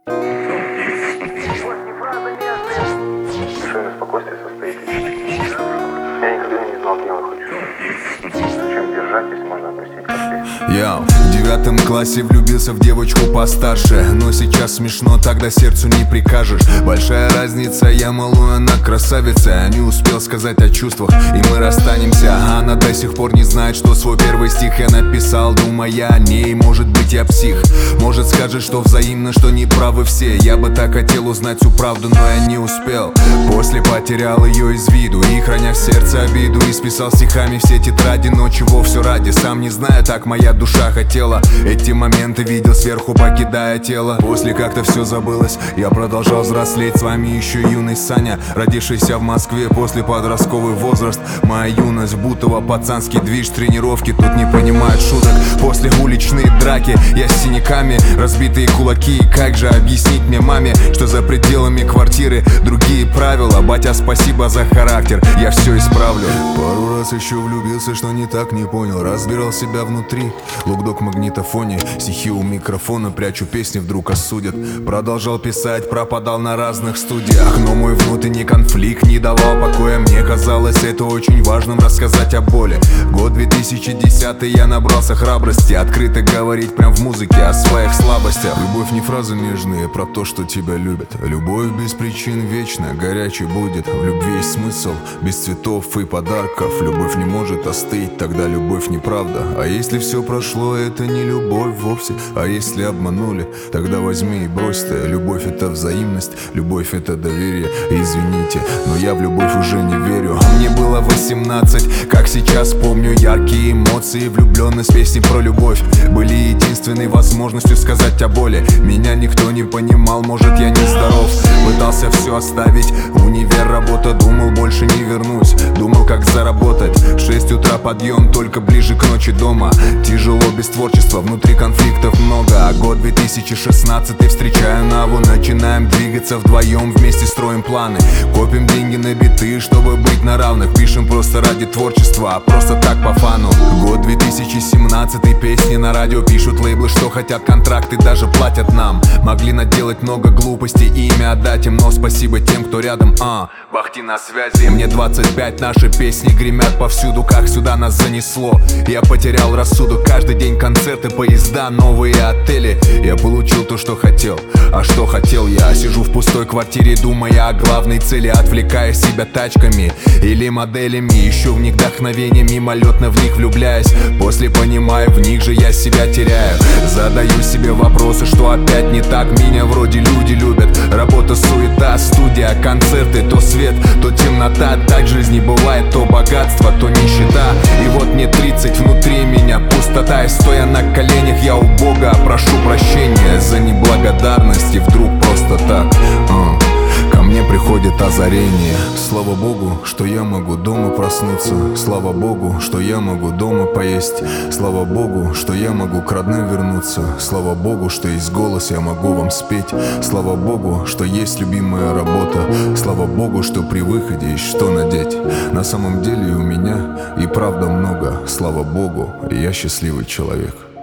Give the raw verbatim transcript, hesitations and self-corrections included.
Совершенно спокойствие состоит из чести. Я никогда не знал белых и черных. Зачем держать, если можно опустить конфликт? Я в девятом классе влюбился в девочку постарше, но сейчас смешно, тогда сердцу не прикажешь. Большая разница, я малую, она красавица. Я не успел сказать о чувствах, и мы расстанемся. Она до сих пор не знает, что свой первый стих я написал, думая о ней. Может быть, я псих, может скажет, что взаимно, что не правы все. Я бы так хотел узнать всю правду, но я не успел. После потерял ее из виду и, храня в сердце обиду, исписал стихами все тетради. Но чего все ради, сам не знаю, так моя душа хотела. Эти моменты видел сверху, покидая тело. После как-то все забылось, я продолжал взрослеть. С вами еще юный Саня, родившийся в Москве после подростковый возраст. Моя юность, Бутово, пацанский движ, тренировки, тут не понимают шуток. После уличные драки, я с синяками, разбитые кулаки. Как же объяснить мне маме, что за пределами квартиры другие правила? Батя, спасибо за характер, я все исправлю. Пару раз еще влюбился, что не так, не понял. Разбирал себя внутри, лукдок в магнитофоне, стихи у микрофона, прячу песни, вдруг осудят. Продолжал писать, пропадал на разных студиях, но мой внутренний конфликт не давал покоя. Мне казалось это очень важным, рассказать о боли. Год две тысячи десятый, я набрался храбрости открыто говорить прям в музыке о своих слабостях. Любовь не фразы нежные про то, что тебя любят. Любовь без причин вечна, горячей будет. В любви есть смысл, без цветов и подарков. Любовь не может остыть, тогда любовь неправда. А если все прошло, это не любовь вовсе. А если обманули, тогда возьми и брось ты. Любовь это взаимность, любовь это доверие. Извините, но я в любовь уже не верю. Мне было восемнадцать, как сейчас помню, яркие эмоции, влюбленность, песни про любовь были единственной возможностью сказать о боли. Меня никто не понимал, может я не здоров. Пытался все оставить, универ, работа, думал больше не вернусь. Думал как заработать, в шесть утра подъем, только ближе к ночи дома. Тяжело без творчества, внутри конфликтов много. А год две тысячи шестнадцатый, встречаю Наву, начинаем двигаться вдвоем, вместе строим планы. Копим деньги на биты, чтобы быть на равных. Пишем просто ради творчества, а просто так по фану. Год две тысячи семнадцатый, песни на радио пишут лейблы, что хотят, контракты даже платят нам. Могли наделать много глупостей и имя отдать им, но спасибо тем, кто рядом. А, Бахти на связи. Мне двадцать пять, наши песни гремят повсюду, как сюда нас занесло. Я потерял рассудок, каждый день концерты, поезда, новые отели. Я получил то, что хотел, а что хотел я? Сижу в пустой квартире, думая о главной цели, отвлекая себя тачками или моделями. Ищу в них вдохновение, мимолетно в них влюбляюсь. После понимаю, в них же я себя теряю. Задаю себе вопросы, что опять не так. Меня вроде люди любят, работа, суета, студия, концерты. То свет, то темнота, так жизни бывает. То богатство, то нищета. И вот мне тридцать, внутри меня пустота. И стоя на коленях, я у Бога прошу прощения за неблагодарность. И вдруг просто так uh. ко мне приходит озарение. Слава Богу, что я могу дома проснуться. Слава Богу, что я могу дома поесть. Слава Богу, что я могу к родным вернуться. Слава Богу, что есть голос, я могу вам спеть. Слава Богу, что есть любимая работа. Слава Богу, что при выходе есть что надеть. На самом деле у меня и правда много. Слава Богу, я счастливый человек.